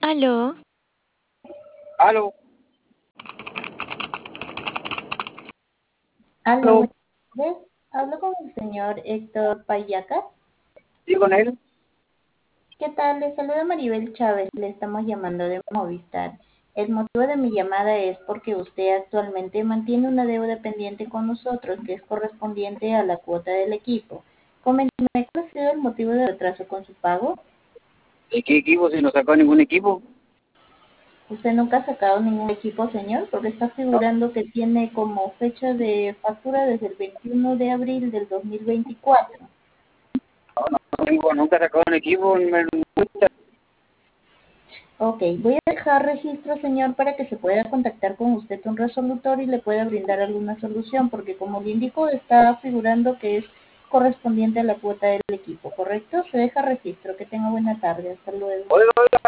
Aló, Aló, Aló, aló, buenas tardes. Hablo con el señor Héctor Payacas. sí, con él. ¿Qué tal? Le saluda Maribel Chávez. Le estamos llamando de Movistar. El motivo de mi llamada es porque usted actualmente mantiene una deuda pendiente con nosotros que es correspondiente a la cuota del equipo. Coménteme, ¿cuál ha sido el motivo de retraso con su pago? ¿De qué equipo? Si no sacó ningún equipo. ¿Usted nunca ha sacado ningún equipo, señor? Porque está No, figurando que tiene como fecha de factura desde el 21 de abril del 2024. nunca sacó un equipo. Ok, voy a dejar registro, señor, para que se pueda contactar con usted un resolutor y le pueda brindar alguna solución, porque como le indico, está figurando que es correspondiente a la cuota del equipo, ¿correcto? Se deja registro. Que tenga buena tarde. Hasta luego. Oiga,